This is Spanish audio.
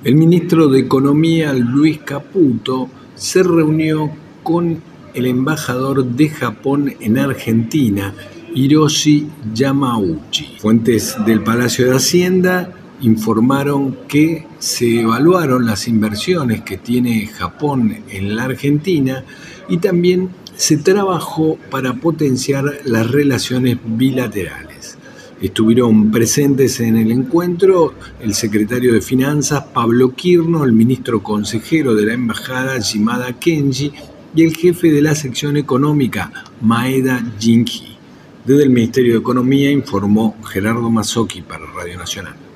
El ministro de Economía, Luis Caputo, se reunió con el embajador de Japón en Argentina, Hiroshi Yamauchi. Fuentes del Palacio de Hacienda informaron que se evaluaron las inversiones que tiene Japón en la Argentina y también se trabajó para potenciar las relaciones bilaterales. Estuvieron presentes en el encuentro el secretario de Finanzas, Pablo Quirno, el ministro consejero de la embajada, Shimada Kenji, y el jefe de la sección económica, Maeda Jinji. Desde el Ministerio de Economía informó Gerardo Mazzocchi para Radio Nacional.